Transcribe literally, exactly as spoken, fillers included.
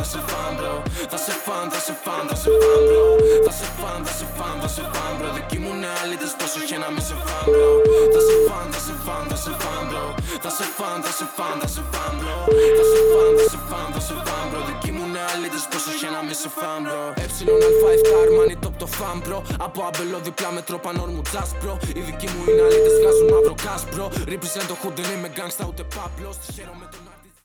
σε φαν bro. Θα σε φαν, θα σε φαν, θα σε φαν bro. Θα σε φαν, θα σε φαν, θα σε φαν bro. Δικοί μου είναι αλήτες πόσο και να μη σε φαν bro. Θα σε φαν, θα σε φαν, θα σε φαν bro. Θα σε φαν, θα σε φαν, θα σε φαν bro. Θα σε φαν, θα σε φαν, θα σε φαν bro. Δικοί μου είναι αλήτες πόσο και να μη σε φαν bro. Έψιλον αλφα εφτά αρμάνι top το φαν bro. Από αμπελό διπλά με τροπανόρ μου jazz bro. Οι δικοί μου είναι αλήτες βγάζουν μαύρο cash bro. Represent το hood δεν είμαι gangsta ούτε πάπλος. Χαίρομαι τον